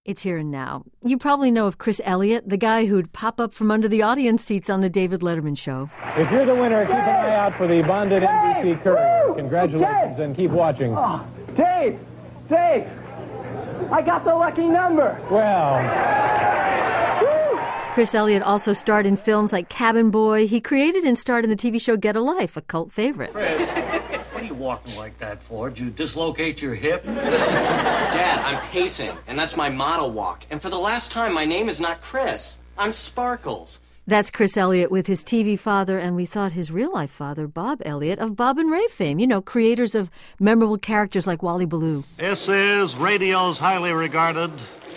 It's here and now. You probably know of Chris Elliott, the guy who'd pop up from under the audience seats on the David Letterman show. If you're the winner, keep an eye out for the bonded NBC Courier. Congratulations and keep watching. Oh, Dave! I got the lucky number! Well... Chris Elliott also starred in films like Cabin Boy. He created and starred in the TV show Get a Life, a cult favorite. Chris, what are you walking like that for? Did you dislocate your hip? Dad, I'm pacing, and that's my model walk. And for the last time, my name is not Chris. I'm Sparkles. That's Chris Elliott with his TV father, and we thought his real-life father, Bob Elliott, of Bob and Ray fame. You know, creators of memorable characters like Wally Ballou. This is radio's highly regarded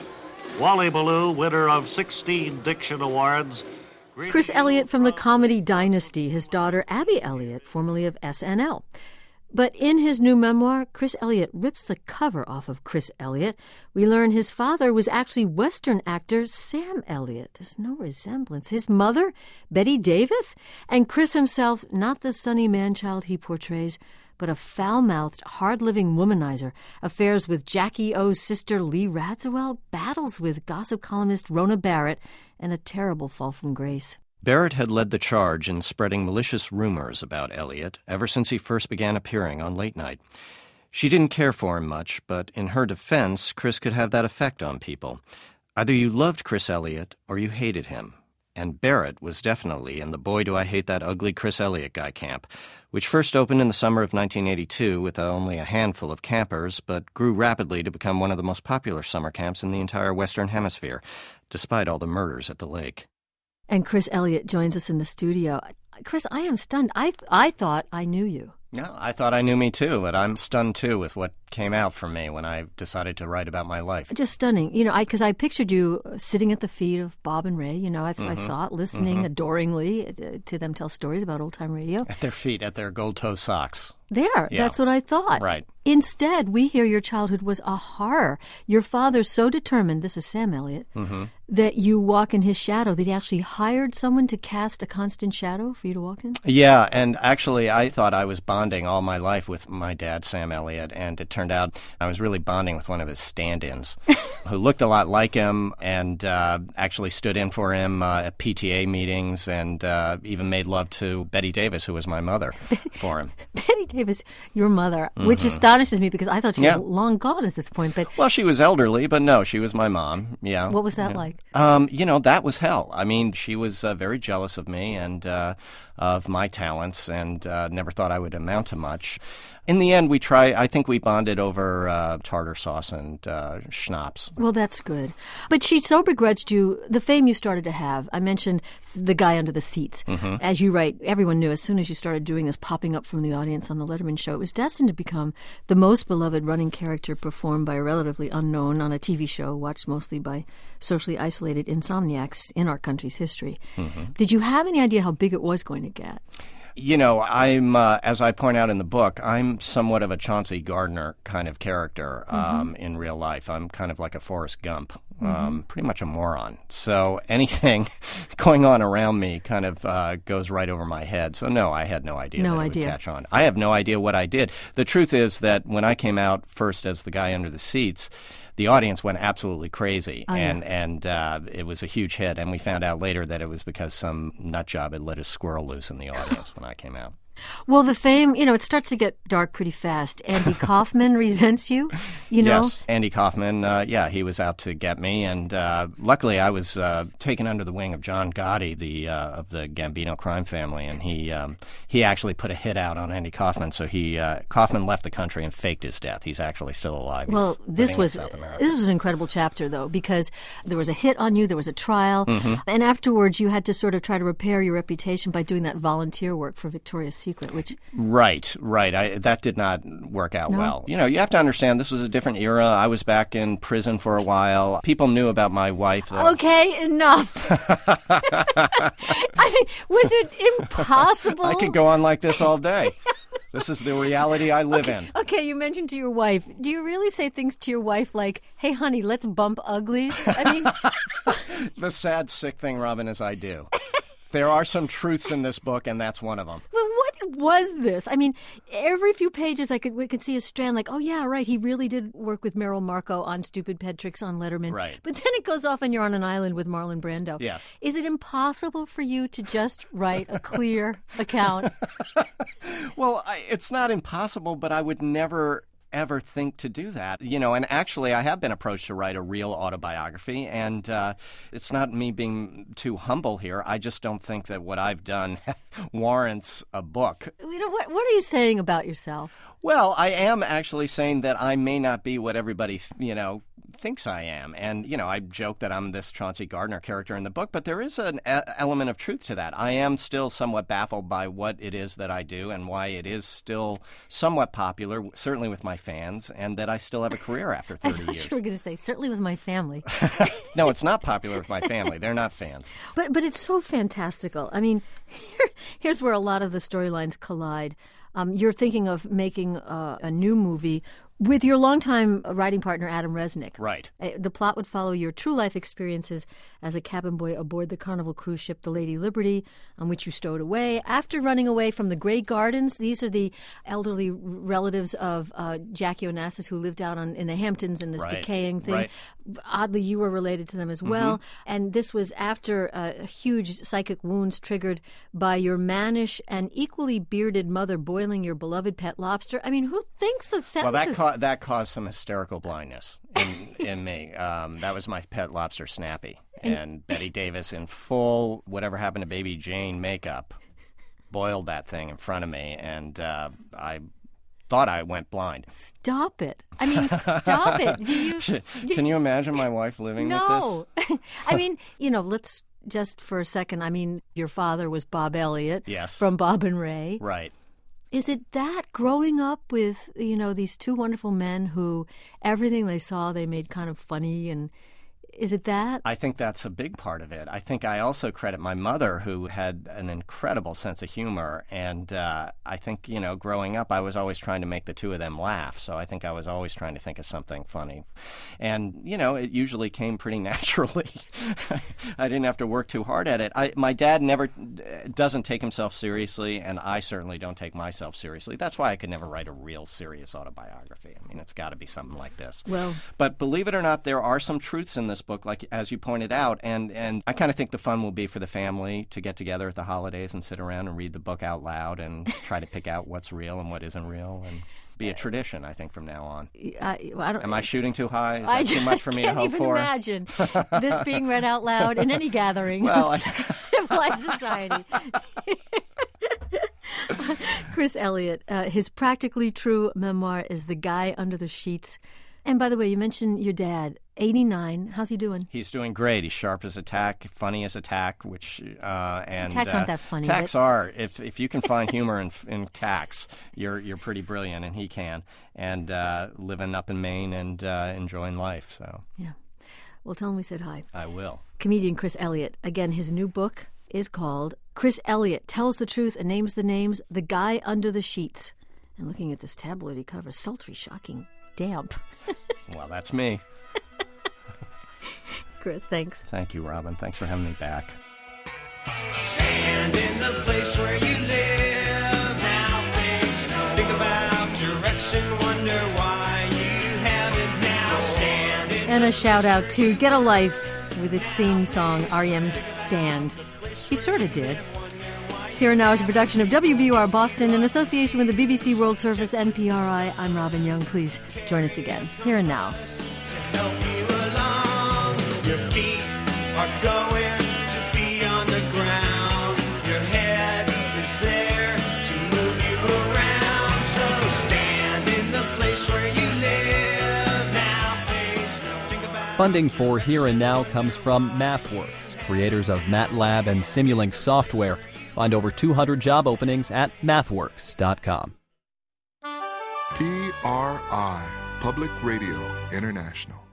Wally Ballou, winner of 16 Diction Awards. Chris Elliott from the comedy Dynasty, his daughter Abby Elliott, formerly of SNL. But in his new memoir, Chris Elliott rips the cover off of Chris Elliott. We learn his father was actually Western actor Sam Elliott. There's no resemblance. His mother, Betty Davis, and Chris himself, not the sunny man-child he portrays, but a foul-mouthed, hard-living womanizer, affairs with Jackie O's sister Lee Radziwill, battles with gossip columnist Rona Barrett, and a terrible fall from grace. Barrett had led the charge in spreading malicious rumors about Elliott ever since he first began appearing on Late Night. She didn't care for him much, but in her defense, Chris could have that effect on people. Either you loved Chris Elliott or you hated him. And Barrett was definitely in the boy do I hate that ugly Chris Elliott guy camp, which first opened in the summer of 1982 with only a handful of campers, but grew rapidly to become one of the most popular summer camps in the entire Western Hemisphere, despite all the murders at the lake. And Chris Elliott joins us in the studio. Chris, I am stunned. I thought I knew you. No, I thought I knew me too, but I'm stunned too with what came out for me when I decided to write about my life. Just stunning. You know, because I pictured you sitting at the feet of Bob and Ray. You know, that's what I thought, listening adoringly to them tell stories about old-time radio. At their feet, at their gold-toe socks. There, Yeah. That's what I thought. Right. Instead, we hear your childhood was a horror. Your father's so determined, this is Sam Elliott, that you walk in his shadow, that he actually hired someone to cast a constant shadow for you to walk in? Yeah, and actually I thought I was bonding all my life with my dad, Sam Elliott, and it turned out I was really bonding with one of his stand-ins who looked a lot like him and actually stood in for him at PTA meetings and even made love to Betty Davis, who was my mother, for him. Betty Davis, your mother, which astonishes me because I thought she was long gone at this point. But Well, she was elderly, but no, she was my mom, yeah. what was that like? You know, that was hell. I mean, she was very jealous of me and of my talents and never thought I would amount to much. In the end, I think we bonded over tartar sauce and schnapps. Well, that's good. But she so begrudged you the fame you started to have. I mentioned the guy under the seats. As you write, everyone knew as soon as you started doing this, popping up from the audience on the Letterman show, it was destined to become the most beloved running character performed by a relatively unknown on a TV show watched mostly by socially isolated insomniacs in our country's history. Did you have any idea how big it was going to get? You know, I'm, as I point out in the book, I'm somewhat of a Chauncey Gardner kind of character in real life. I'm kind of like a Forrest Gump, pretty much a moron. So anything going on around me kind of goes right over my head. So no, I had no idea that it would catch on. I have no idea what I did. The truth is that when I came out first as the guy under the seats, the audience went absolutely crazy, and it was a huge hit. And we found out later that it was because some nut job had let a squirrel loose in the audience when I came out. Well, the fame, you know, it starts to get dark pretty fast. Andy Kaufman resents you, you know? Yes, Andy Kaufman, he was out to get me. And luckily I was taken under the wing of John Gotti, of the Gambino crime family. And he actually put a hit out on Andy Kaufman. So Kaufman left the country and faked his death. He's actually still alive. Well, this was an incredible chapter, though, because there was a hit on you, there was a trial. And afterwards you had to sort of try to repair your reputation by doing that volunteer work for Victoria's Secret. Which Right. That did not work out well. You know, you have to understand this was a different era. I was back in prison for a while. People knew about my wife. Okay, enough. I mean, was it impossible? I could go on like this all day. This is the reality I live in. Okay, you mentioned to your wife. Do you really say things to your wife like, hey, honey, let's bump uglies? I mean... The sad, sick thing, Robin, is I do. There are some truths in this book, and that's one of them. Well, What was this? I mean, every few pages we could see a strand like, oh, yeah, right, he really did work with Meryl Marco on Stupid Pet Tricks on Letterman. Right. But then it goes off and you're on an island with Marlon Brando. Yes. Is it impossible for you to just write a clear account? Well, it's not impossible, but I would never ever think to do that. And actually I have been approached to write a real autobiography, and it's not me being too humble here. I just don't think that what I've done warrants a book. What are you saying about yourself? Well, I am actually saying that I may not be what everybody, thinks I am. And, I joke that I'm this Chauncey Gardner character in the book, but there is an element of truth to that. I am still somewhat baffled by what it is that I do and why it is still somewhat popular, certainly with my fans, and that I still have a career after 30 years. I thought you were going to say, certainly with my family. No, it's not popular with my family. They're not fans. But it's so fantastical. I mean, here's where a lot of the storylines collide. You're thinking of making a new movie with your longtime writing partner, Adam Resnick. Right. The plot would follow your true life experiences as a cabin boy aboard the Carnival cruise ship, the Lady Liberty, on which you stowed away. After running away from the Grey Gardens, these are the elderly relatives of Jackie Onassis who lived out in the Hamptons in this decaying thing. Right. Oddly, you were related to them as well. Mm-hmm. And this was after huge psychic wounds triggered by your mannish and equally bearded mother boiling your beloved pet lobster. I mean, who thinks of sentences? Well, that caused some hysterical blindness in me. That was my pet lobster, Snappy. And Betty Davis, in full whatever happened to Baby Jane makeup, boiled that thing in front of me, and I thought I went blind. Stop it. I mean, stop it. Can you imagine my wife living with this? No. I mean, let's just for a second, your father was Bob Elliott. Yes. From Bob and Ray. Right. Is it that growing up with, these two wonderful men who everything they saw they made kind of funny, and is it that? I think that's a big part of it. I think I also credit my mother, who had an incredible sense of humor, and I think, growing up I was always trying to make the two of them laugh, so I think I was always trying to think of something funny. And, it usually came pretty naturally. I didn't have to work too hard at it. My dad never doesn't take himself seriously, and I certainly don't take myself seriously. That's why I could never write a real serious autobiography. I mean, it's got to be something like this. Well, but believe it or not, there are some truths in this book, like as you pointed out, and I kind of think the fun will be for the family to get together at the holidays and sit around and read the book out loud and try to pick out what's real and what isn't real, and be a tradition, I think, from now on. Am I shooting too high? Is that too much for me to hope for? I can't even imagine this being read out loud in any gathering of civilized society. Chris Elliott, his practically true memoir is The Guy Under the Sheets. And by the way, you mentioned your dad, 89. How's he doing? He's doing great. He's sharp as a tack, funny as a tack, which and tacks aren't that funny. Tacks are. If you can find humor in tacks, you're pretty brilliant, and he can. And living up in Maine and enjoying life. So yeah. Well, tell him we said hi. I will. Comedian Chris Elliott. Again, his new book is called Chris Elliott Tells the Truth and Names the Names, The Guy Under the Sheets. And looking at this tabloidy cover, sultry, shocking, damp. Well, that's me. Chris, thanks. Thank you, Robin. Thanks for having me back. Stand in the place where you live. Now face no. Think about direction. Wonder why you have it now. Stand in and a shout out to Get a Life with its theme song, R.E.M's Stand. He sort of did. Here and Now is a production of WBUR Boston in association with the BBC World Service and PRI. I'm Robin Young. Please join us again. Here and Now. Your feet are going to be on the ground. Your head is there to move you around. So stand in the place where you live. Now face no. Think about. Funding for Here and Now comes from MathWorks, creators of MATLAB and Simulink software. Find over 200 job openings at mathworks.com. PRI, Public Radio International.